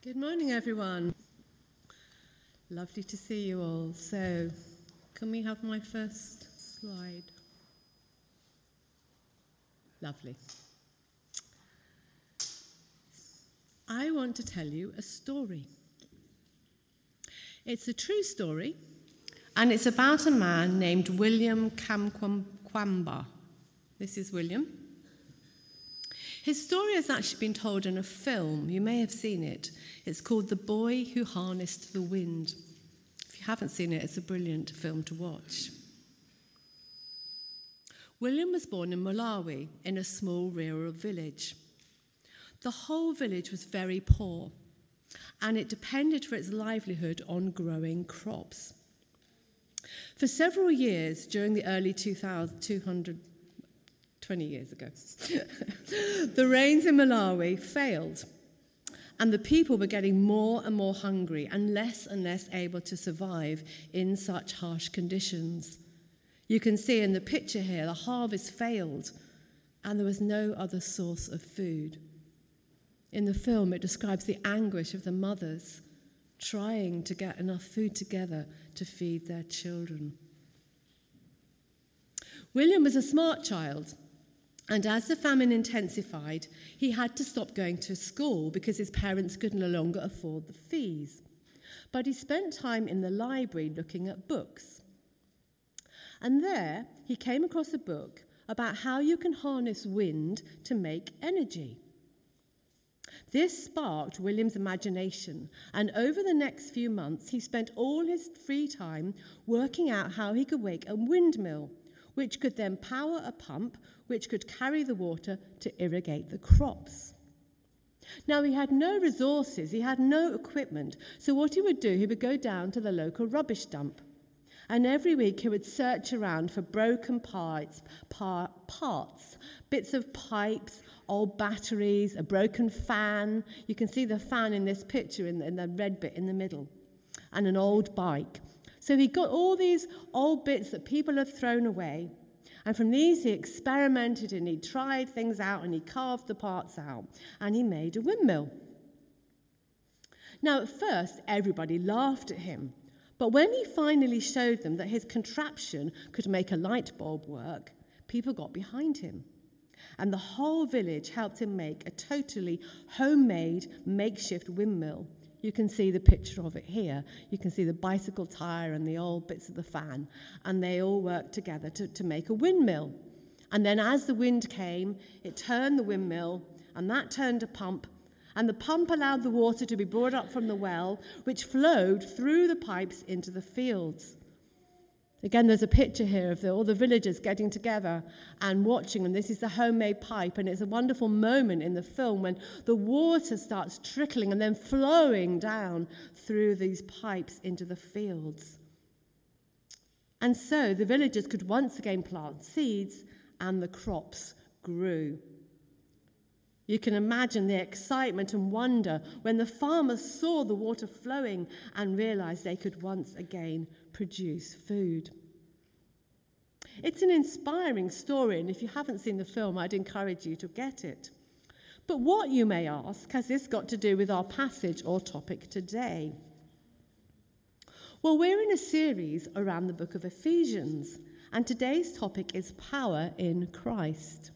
Good morning, everyone. Lovely to see you all. So, can we have my first slide? Lovely. I want to tell you a story. It's a true story, and it's about a man named William Kamkwamba. This is William. His story has actually been told in a film. You may have seen it. It's called The Boy Who Harnessed the Wind. If you haven't seen it, it's a brilliant film to watch. William was born in Malawi, in a small rural village. The whole village was very poor, and it depended for its livelihood on growing crops. For several years during the early 20 years ago, the rains in Malawi failed, and the people were getting more and more hungry and less able to survive in such harsh conditions. You can see in the picture here, the harvest failed, and there was no other source of food. In the film, it describes the anguish of the mothers trying to get enough food together to feed their children. William was a smart child, and as the famine intensified, he had to stop going to school because his parents could no longer afford the fees. But he spent time in the library looking at books. And there, he came across a book about how you can harness wind to make energy. This sparked William's imagination, and over the next few months, he spent all his free time working out how he could make a windmill, which could then power a pump which could carry the water to irrigate the crops. Now, he had no resources, he had no equipment, so what he would do, he would go down to the local rubbish dump. And every week he would search around for broken parts, bits of pipes, old batteries, a broken fan. You can see the fan in this picture in the red bit in the middle, and an old bike. So he got all these old bits that people have thrown away, and from these he experimented and he tried things out and he carved the parts out and he made a windmill. Now at first everybody laughed at him, but when he finally showed them that his contraption could make a light bulb work, people got behind him. And the whole village helped him make a totally homemade makeshift windmill. You can see the picture of it here. You can see the bicycle tire and the old bits of the fan. And they all worked together to make a windmill. And then as the wind came, it turned the windmill, and that turned a pump. And the pump allowed the water to be brought up from the well, which flowed through the pipes into the fields. Again, there's a picture here of all the villagers getting together and watching, and this is the homemade pipe, and it's a wonderful moment in the film when the water starts trickling and then flowing down through these pipes into the fields. And so the villagers could once again plant seeds, and the crops grew. You can imagine the excitement and wonder when the farmers saw the water flowing and realized they could once again produce food. It's an inspiring story, and if you haven't seen the film, I'd encourage you to get it. But what, you may ask, has this got to do with our passage or topic today? Well, we're in a series around the book of Ephesians, and today's topic is power in Christ.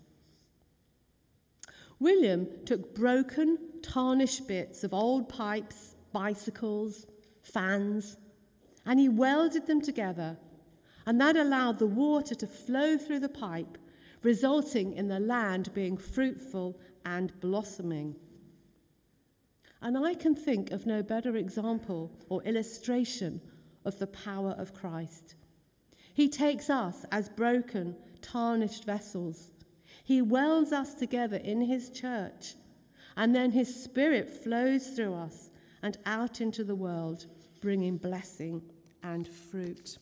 William took broken, tarnished bits of old pipes, bicycles, fans, and he welded them together, and that allowed the water to flow through the pipe, resulting in the land being fruitful and blossoming. And I can think of no better example or illustration of the power of Christ. He takes us as broken, tarnished vessels. He welds us together in his church, and then his Spirit flows through us and out into the world, bringing blessing and fruit.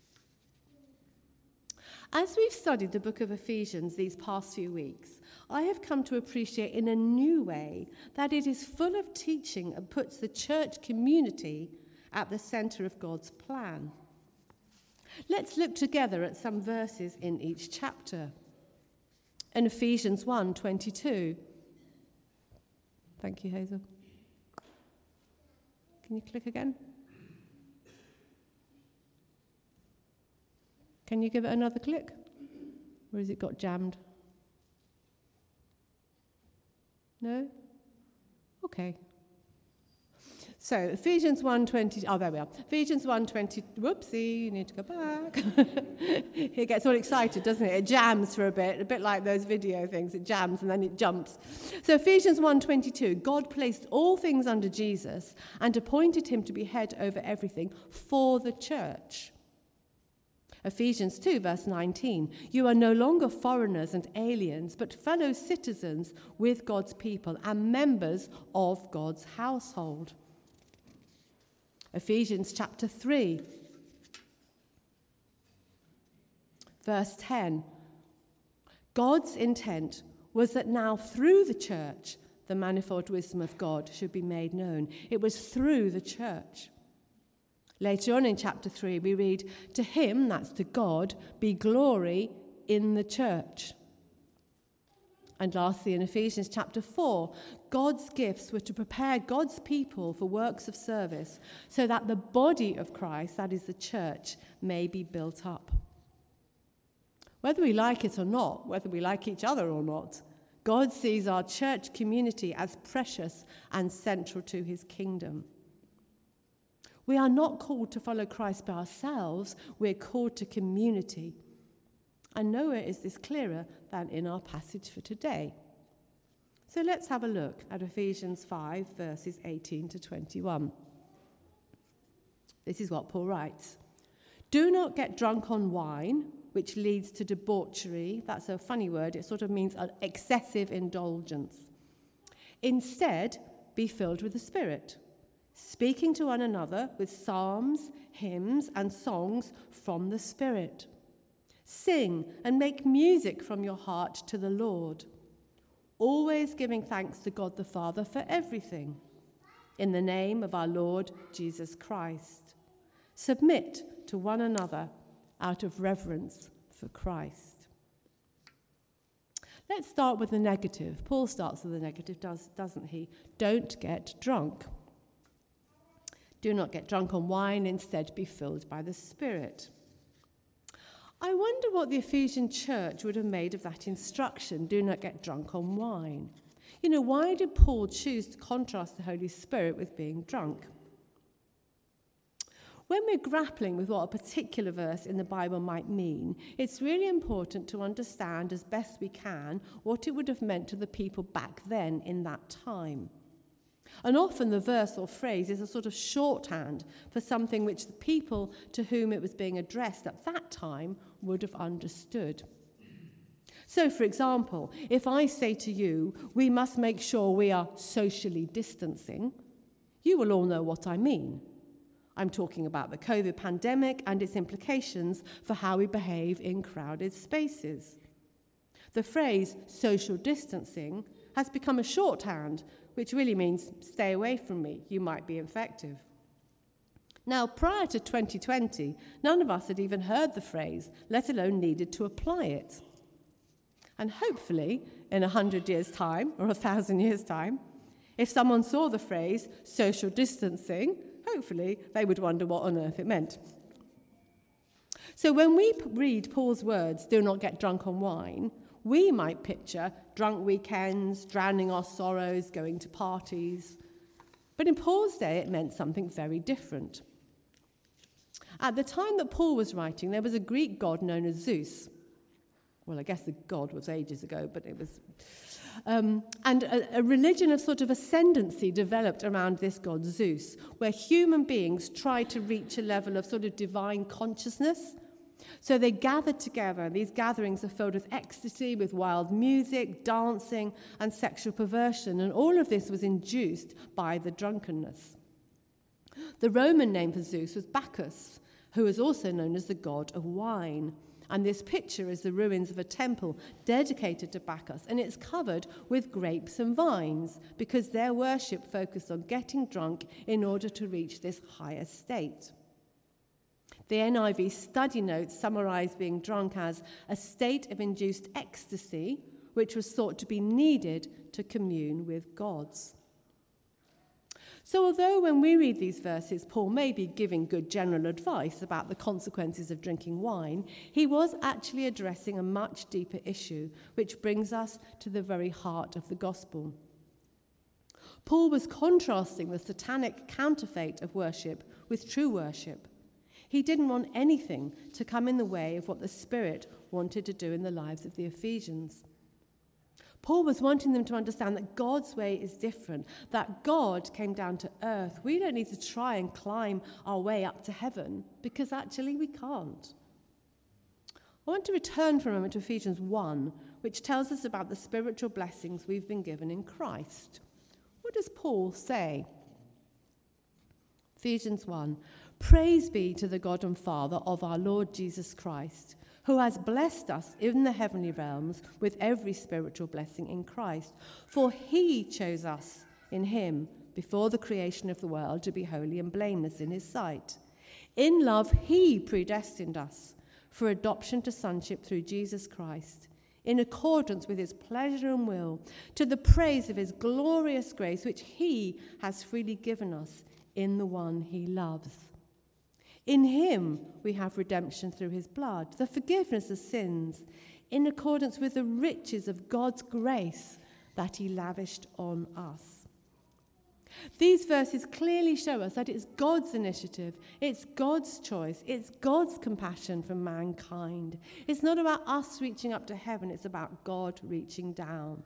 As we've studied the book of Ephesians these past few weeks, I have come to appreciate in a new way that it is full of teaching and puts the church community at the center of God's plan. Let's look together at some verses in each chapter. In Ephesians 1:22. Thank you, Hazel. Can you click again? Can you give it another click? Or has it got jammed? No? Okay. So Ephesians 1:20, there we are. Ephesians 1:20, whoopsie, you need to go back. It gets all excited, doesn't it? It jams for a bit like those video things. It jams and then it jumps. So Ephesians 1:22, God placed all things under Jesus and appointed him to be head over everything for the church. Ephesians 2, verse 19, you are no longer foreigners and aliens, but fellow citizens with God's people and members of God's household. Ephesians chapter 3, verse 10. God's intent was that now through the church, the manifold wisdom of God should be made known. It was through the church. Later on in chapter 3, we read, to him, that's to God, be glory in the church. And lastly, in Ephesians chapter 4, God's gifts were to prepare God's people for works of service so that the body of Christ, that is the church, may be built up. Whether we like it or not, whether we like each other or not, God sees our church community as precious and central to his kingdom. We are not called to follow Christ by ourselves, we're called to community. And nowhere is this clearer than in our passage for today. So let's have a look at Ephesians 5, verses 18 to 21. This is what Paul writes. Do not get drunk on wine, which leads to debauchery. That's a funny word. It sort of means an excessive indulgence. Instead, be filled with the Spirit, speaking to one another with psalms, hymns, and songs from the Spirit. Sing and make music from your heart to the Lord, always giving thanks to God the Father for everything, in the name of our Lord Jesus Christ. Submit to one another out of reverence for Christ. Let's start with the negative. Paul starts with the negative, doesn't he? Don't get drunk. Do not get drunk on wine, instead be filled by the Spirit. I wonder what the Ephesian church would have made of that instruction, do not get drunk on wine. Why did Paul choose to contrast the Holy Spirit with being drunk? When we're grappling with what a particular verse in the Bible might mean, it's really important to understand as best we can what it would have meant to the people back then in that time. And often the verse or phrase is a sort of shorthand for something which the people to whom it was being addressed at that time would have understood. So, for example, if I say to you, we must make sure we are socially distancing, you will all know what I mean. I'm talking about the COVID pandemic and its implications for how we behave in crowded spaces. The phrase social distancing has become a shorthand, which really means stay away from me, you might be infective. Now, prior to 2020, none of us had even heard the phrase, let alone needed to apply it. And hopefully, in 100 years' time, or 1,000 years' time, if someone saw the phrase social distancing, hopefully they would wonder what on earth it meant. So when we read Paul's words, do not get drunk on wine, we might picture drunk weekends, drowning our sorrows, going to parties. But in Paul's day, it meant something very different. At the time that Paul was writing, there was a Greek god known as Zeus. Well, I guess the god was ages ago, but it was... and a religion of sort of ascendancy developed around this god Zeus, where human beings tried to reach a level of sort of divine consciousness. So they gathered together. These gatherings are filled with ecstasy, with wild music, dancing, and sexual perversion, and all of this was induced by the drunkenness. The Roman name for Zeus was Bacchus, who was also known as the god of wine. And this picture is the ruins of a temple dedicated to Bacchus, and it's covered with grapes and vines because their worship focused on getting drunk in order to reach this higher state. The NIV study notes summarize being drunk as a state of induced ecstasy, which was thought to be needed to commune with gods. So although when we read these verses, Paul may be giving good general advice about the consequences of drinking wine, he was actually addressing a much deeper issue, which brings us to the very heart of the gospel. Paul was contrasting the satanic counterfeit of worship with true worship. He didn't want anything to come in the way of what the Spirit wanted to do in the lives of the Ephesians. Paul was wanting them to understand that God's way is different, that God came down to earth. We don't need to try and climb our way up to heaven, because actually we can't. I want to return for a moment to Ephesians 1, which tells us about the spiritual blessings we've been given in Christ. What does Paul say? Ephesians 1, "Praise be to the God and Father of our Lord Jesus Christ, who has blessed us in the heavenly realms with every spiritual blessing in Christ. For he chose us in him before the creation of the world to be holy and blameless in his sight. In love he predestined us for adoption to sonship through Jesus Christ, in accordance with his pleasure and will, to the praise of his glorious grace, which he has freely given us in the one he loves. In him we have redemption through his blood, the forgiveness of sins, in accordance with the riches of God's grace that he lavished on us." These verses clearly show us that it's God's initiative, it's God's choice, it's God's compassion for mankind. It's not about us reaching up to heaven, it's about God reaching down.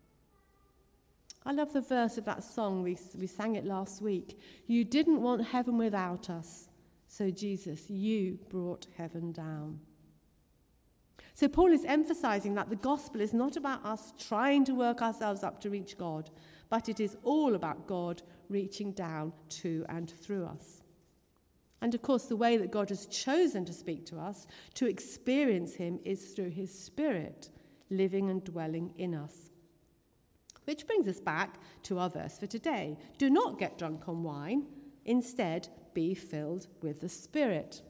I love the verse of that song, we sang it last week. "You didn't want heaven without us. So Jesus, you brought heaven down." So Paul is emphasizing that the gospel is not about us trying to work ourselves up to reach God, but it is all about God reaching down to and through us. And of course, the way that God has chosen to speak to us, to experience him, is through his Spirit living and dwelling in us. Which brings us back to our verse for today. Do not get drunk on wine. Instead, be filled with the Spirit.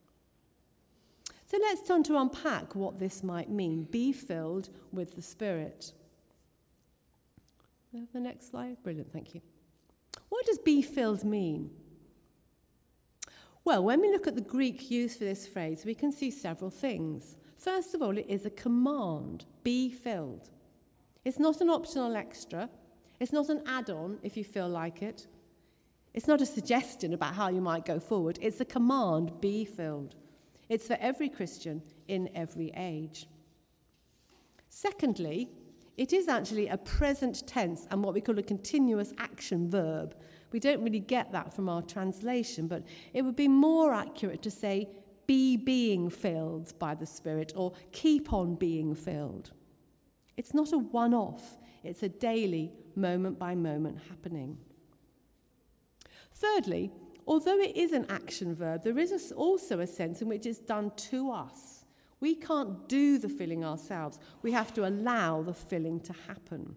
So let's turn to unpack what this might mean. Be filled with the Spirit. We have the next slide? Brilliant, thank you. What does be filled mean? Well, when we look at the Greek used for this phrase, we can see several things. First of all, it is a command. Be filled. It's not an optional extra. It's not an add-on if you feel like it. It's not a suggestion about how you might go forward. It's a command, be filled. It's for every Christian in every age. Secondly, it is actually a present tense and what we call a continuous action verb. We don't really get that from our translation, but it would be more accurate to say, be being filled by the Spirit, or keep on being filled. It's not a one-off. It's a daily, moment-by-moment happening. Thirdly, although it is an action verb, there is also a sense in which it's done to us. We can't do the filling ourselves. We have to allow the filling to happen.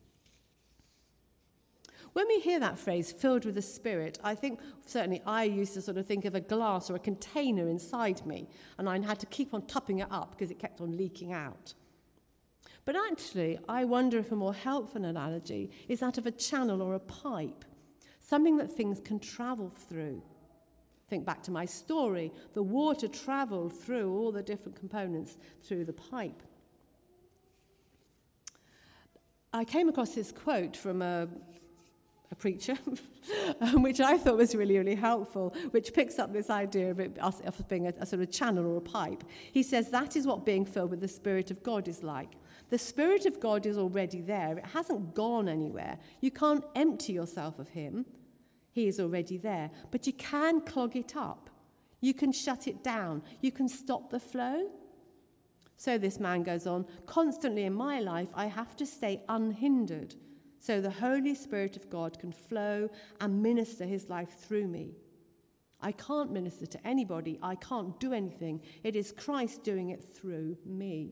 When we hear that phrase, filled with the Spirit, I think, certainly I used to sort of think of a glass or a container inside me, and I had to keep on topping it up because it kept on leaking out. But actually, I wonder if a more helpful analogy is that of a channel or a pipe. Something that things can travel through. Think back to my story. The water traveled through all the different components through the pipe. I came across this quote from a preacher, which I thought was really, really helpful, which picks up this idea of it of being a sort of channel or a pipe. He says, that is what being filled with the Spirit of God is like. The Spirit of God is already there. It hasn't gone anywhere. You can't empty yourself of him. He is already there. But you can clog it up. You can shut it down. You can stop the flow. So this man goes on, constantly in my life, I have to stay unhindered so the Holy Spirit of God can flow and minister his life through me. I can't minister to anybody. I can't do anything. It is Christ doing it through me.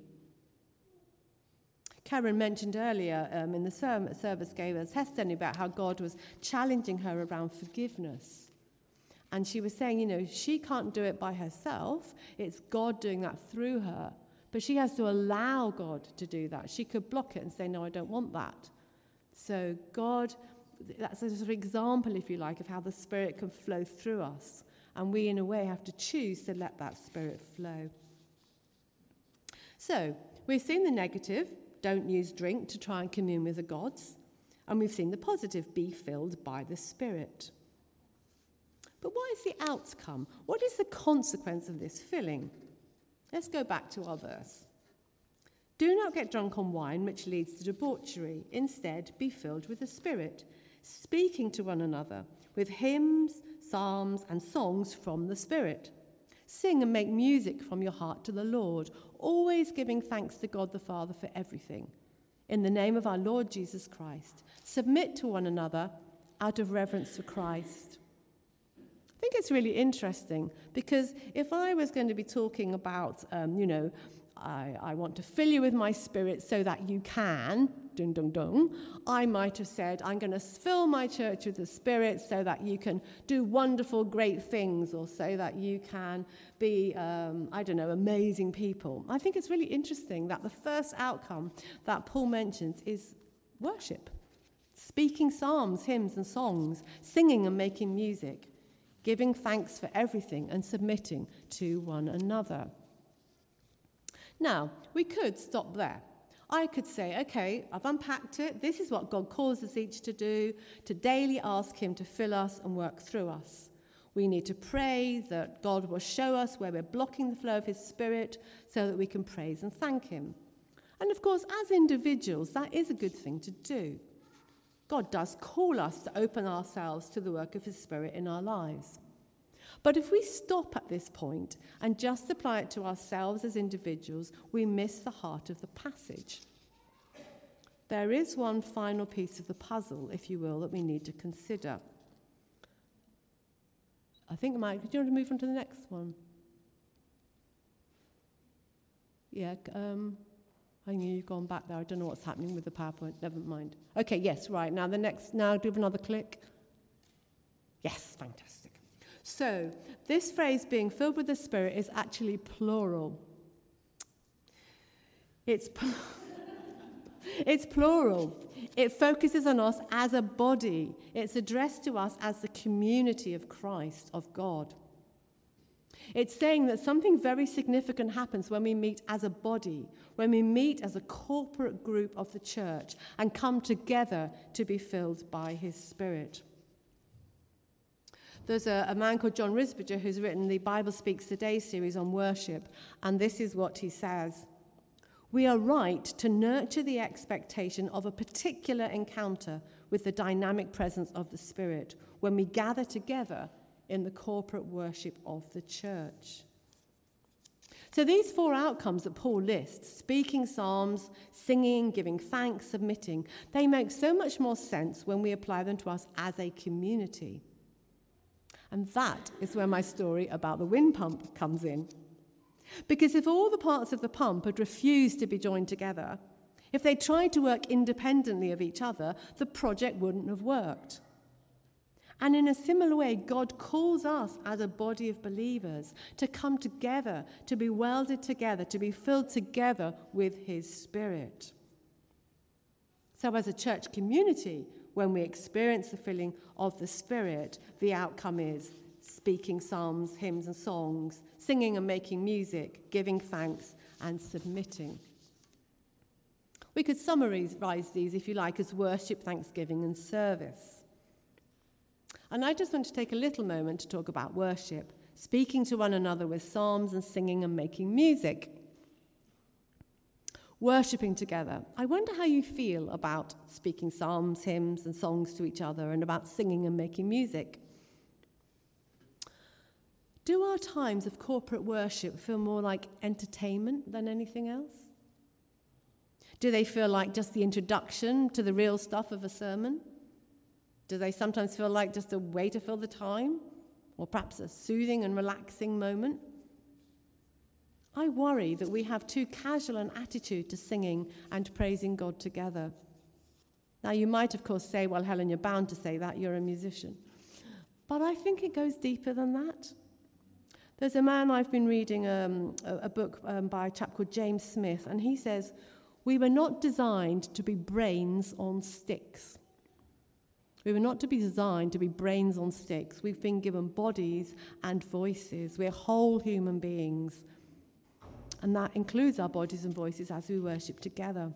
Karen mentioned earlier in the service gave us testimony about how God was challenging her around forgiveness. And she was saying, she can't do it by herself. It's God doing that through her. But she has to allow God to do that. She could block it and say, no, I don't want that. So God that's a sort of example, if you like, of how the Spirit can flow through us. And we, in a way, have to choose to let that Spirit flow. So, we've seen the negative, don't use drink to try and commune with the gods. And we've seen the positive, be filled by the Spirit. But what is the outcome? What is the consequence of this filling? Let's go back to our verse. Do not get drunk on wine, which leads to debauchery. Instead, be filled with the Spirit, speaking to one another with hymns, psalms, and songs from the Spirit. Sing and make music from your heart to the Lord, always giving thanks to God the Father for everything. In the name of our Lord Jesus Christ, submit to one another out of reverence for Christ. I think it's really interesting because if I was going to be talking about, I want to fill you with my Spirit so that you can, dung, dung, dung, I might have said, I'm going to fill my church with the Spirit so that you can do wonderful, great things, or so that you can be, amazing people. I think it's really interesting that the first outcome that Paul mentions is worship. Speaking psalms, hymns, and songs, singing and making music, giving thanks for everything and submitting to one another. Now, we could stop there. I could say, okay, I've unpacked it. This is what God calls us each to do, to daily ask him to fill us and work through us. We need to pray that God will show us where we're blocking the flow of his Spirit so that we can praise and thank him. And of course, as individuals, that is a good thing to do. God does call us to open ourselves to the work of his Spirit in our lives. But if we stop at this point and just apply it to ourselves as individuals, we miss the heart of the passage. There is one final piece of the puzzle, if you will, that we need to consider. I think, Mike, do you want to move on to the next one? Yeah, I knew you'd gone back there. I don't know what's happening with the PowerPoint. Never mind. Okay, yes, right. Now, do we have another click? Yes, fantastic. So, this phrase, being filled with the Spirit, is actually plural. It's plural. It focuses on us as a body. It's addressed to us as the community of Christ, of God. It's saying that something very significant happens when we meet as a body, when we meet as a corporate group of the church and come together to be filled by his Spirit. There's a man called John Risbridger who's written the Bible Speaks Today series on worship, and this is what he says. We are right to nurture the expectation of a particular encounter with the dynamic presence of the Spirit when we gather together in the corporate worship of the church. So these four outcomes that Paul lists, speaking psalms, singing, giving thanks, submitting, they make so much more sense when we apply them to us as a community. And that is where my story about the wind pump comes in. Because if all the parts of the pump had refused to be joined together, if they tried to work independently of each other, the project wouldn't have worked. And in a similar way, God calls us as a body of believers to come together, to be welded together, to be filled together with his Spirit. So as a church community, when we experience the filling of the Spirit, the outcome is speaking psalms, hymns and songs, singing and making music, giving thanks and submitting. We could summarize these, if you like, as worship, thanksgiving and service. And I just want to take a little moment to talk about worship, speaking to one another with psalms and singing and making music. Worshipping together. I wonder how you feel about speaking psalms, hymns, and songs to each other, and about singing and making music. Do our times of corporate worship feel more like entertainment than anything else? Do they feel like just the introduction to the real stuff of a sermon? Do they sometimes feel like just a way to fill the time, or perhaps a soothing and relaxing moment? I worry that we have too casual an attitude to singing and praising God together. Now, you might, of course, say, well, Helen, you're bound to say that. You're a musician. But I think it goes deeper than that. There's a man I've been reading a book by a chap called James Smith, and he says, we were not designed to be brains on sticks. We were not to be designed to be brains on sticks. We've been given bodies and voices. We're whole human beings. And that includes our bodies and voices as we worship together.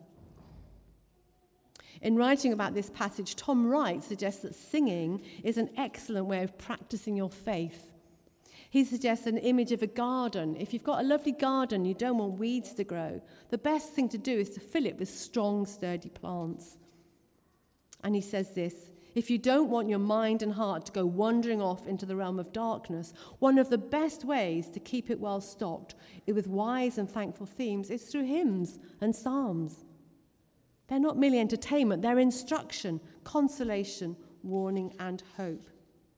In writing about this passage, Tom Wright suggests that singing is an excellent way of practicing your faith. He suggests an image of a garden. If you've got a lovely garden, you don't want weeds to grow, the best thing to do is to fill it with strong, sturdy plants. And he says this: if you don't want your mind and heart to go wandering off into the realm of darkness, one of the best ways to keep it well stocked with wise and thankful themes is through hymns and psalms. They're not merely entertainment, they're instruction, consolation, warning, and hope.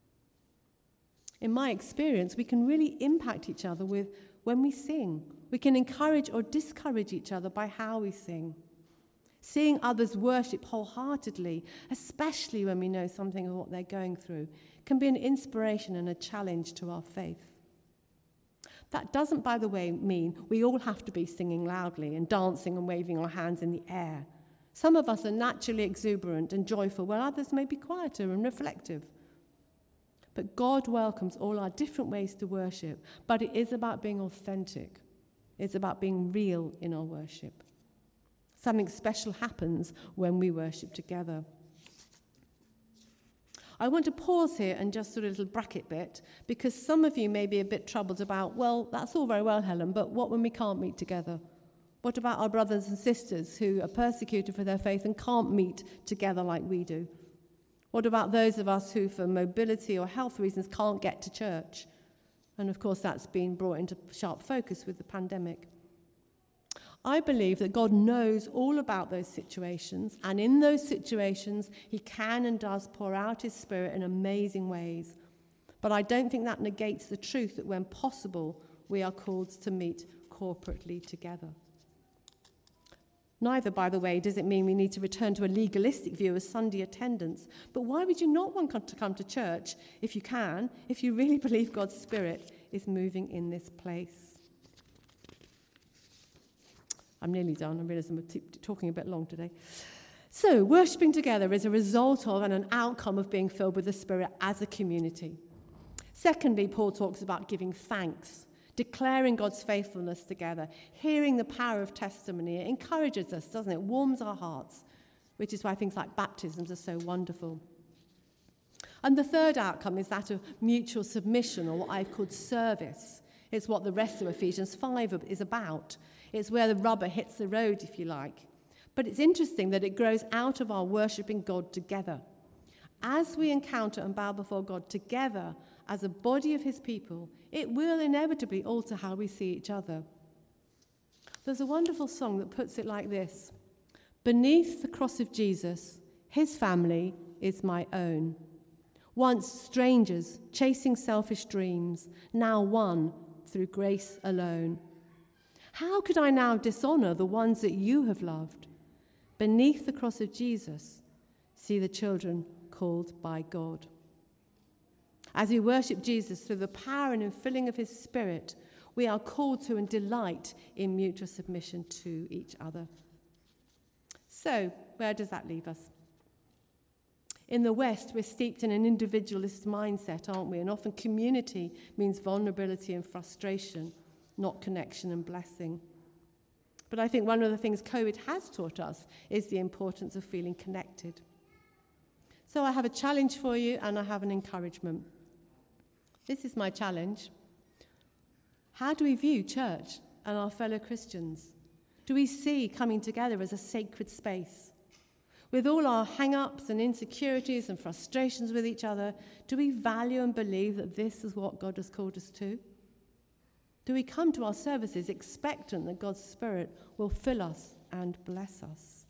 In my experience, we can really impact each other when we sing. We can encourage or discourage each other by how we sing. Seeing others worship wholeheartedly, especially when we know something of what they're going through, can be an inspiration and a challenge to our faith. That doesn't, by the way, mean we all have to be singing loudly and dancing and waving our hands in the air. Some of us are naturally exuberant and joyful, while others may be quieter and reflective. But God welcomes all our different ways to worship, but it is about being authentic. It's about being real in our worship. Something special happens when we worship together. I want to pause here and just do a little bracket bit, because some of you may be a bit troubled about, well, that's all very well, Helen, but what when we can't meet together? What about our brothers and sisters who are persecuted for their faith and can't meet together like we do? What about those of us who, for mobility or health reasons, can't get to church? And of course, that's been brought into sharp focus with the pandemic. I believe that God knows all about those situations, and in those situations, he can and does pour out his Spirit in amazing ways. But I don't think that negates the truth that when possible, we are called to meet corporately together. Neither, by the way, does it mean we need to return to a legalistic view of Sunday attendance. But why would you not want to come to church if you can, if you really believe God's Spirit is moving in this place? I'm nearly done. I realise I'm talking a bit long today. So, worshipping together is a result of and an outcome of being filled with the Spirit as a community. Secondly, Paul talks about giving thanks, declaring God's faithfulness together, hearing the power of testimony. It encourages us, doesn't it? It warms our hearts, which is why things like baptisms are so wonderful. And the third outcome is that of mutual submission, or what I've called service. It's what the rest of Ephesians 5 is about. It's where the rubber hits the road, if you like. But it's interesting that it grows out of our worshipping God together. As we encounter and bow before God together as a body of his people, it will inevitably alter how we see each other. There's a wonderful song that puts it like this: beneath the cross of Jesus, his family is my own. Once strangers chasing selfish dreams, now one through grace alone. How could I now dishonor the ones that you have loved? Beneath the cross of Jesus, see the children called by God. As we worship Jesus through the power and infilling of his Spirit, we are called to and delight in mutual submission to each other. So, where does that leave us? In the West, we're steeped in an individualist mindset, aren't we? And often community means vulnerability and frustration, not connection and blessing. But I think one of the things COVID has taught us is the importance of feeling connected. So I have a challenge for you, and I have an encouragement. This is my challenge. How do we view church and our fellow Christians? Do we see coming together as a sacred space? With all our hang-ups and insecurities and frustrations with each other, do we value and believe that this is what God has called us to? Do we come to our services expectant that God's Spirit will fill us and bless us?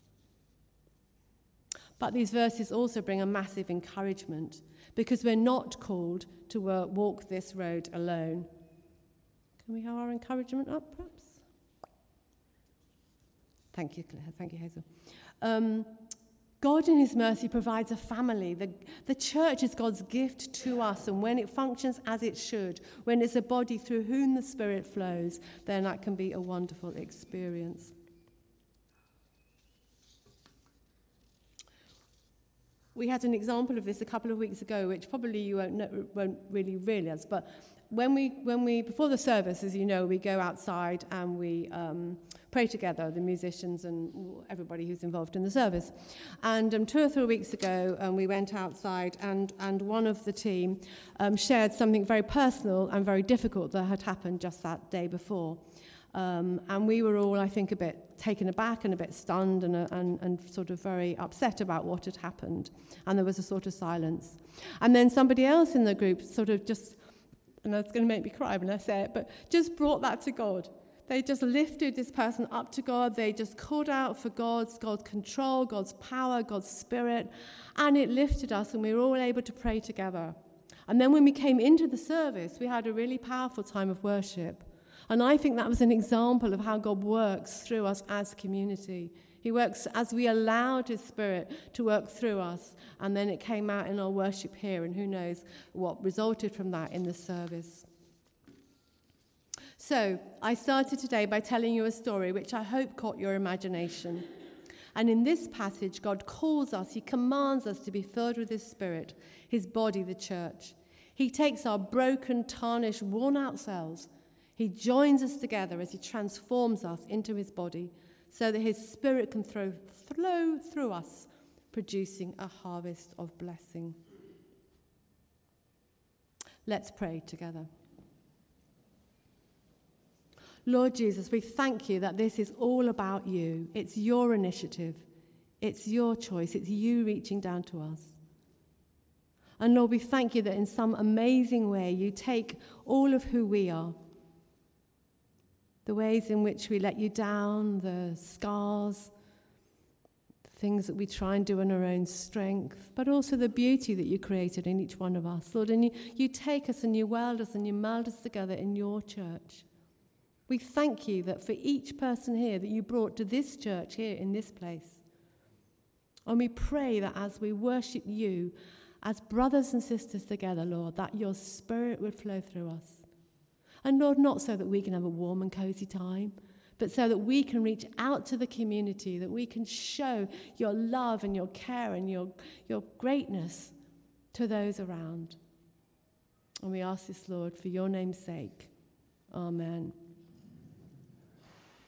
But these verses also bring a massive encouragement, because we're not called to walk this road alone. Can we have our encouragement up, perhaps? Thank you, Claire. Thank you, Hazel. God in his mercy provides a family. The church is God's gift to us, and when it functions as it should, when it's a body through whom the Spirit flows, then that can be a wonderful experience. We had an example of this a couple of weeks ago, which probably you won't really realize. But when we before the service, as you know, we go outside and we pray together, the musicians and everybody who's involved in the service. And 2 or 3 weeks ago, we went outside, and one of the team shared something very personal and very difficult that had happened just that day before. And we were all, I think, a bit taken aback and a bit stunned and sort of very upset about what had happened. And there was a sort of silence. And then somebody else in the group sort of just, and it's going to make me cry when I say it, but just brought that to God. They just lifted this person up to God. They just called out for God's control, God's power, God's spirit. And it lifted us, and we were all able to pray together. And then when we came into the service, we had a really powerful time of worship. And I think that was an example of how God works through us as community. He works as we allowed his Spirit to work through us. And then it came out in our worship here, and who knows what resulted from that in the service. So I started today by telling you a story which I hope caught your imagination. And in this passage, God calls us, he commands us to be filled with his Spirit, his body, the church. He takes our broken, tarnished, worn-out selves. He joins us together as he transforms us into his body so that his Spirit can flow through us, producing a harvest of blessing. Let's pray together. Lord Jesus, we thank you that this is all about you. It's your initiative. It's your choice. It's you reaching down to us. And Lord, we thank you that in some amazing way you take all of who we are, the ways in which we let you down, the scars, the things that we try and do in our own strength, but also the beauty that you created in each one of us, Lord. And you take us and you weld us and you meld us together in your church. We thank you that for each person here that you brought to this church here in this place. And we pray that as we worship you as brothers and sisters together, Lord, that your Spirit would flow through us. And Lord, not so that we can have a warm and cozy time, but so that we can reach out to the community, that we can show your love and your care and your greatness to those around. And we ask this, Lord, for your name's sake. Amen.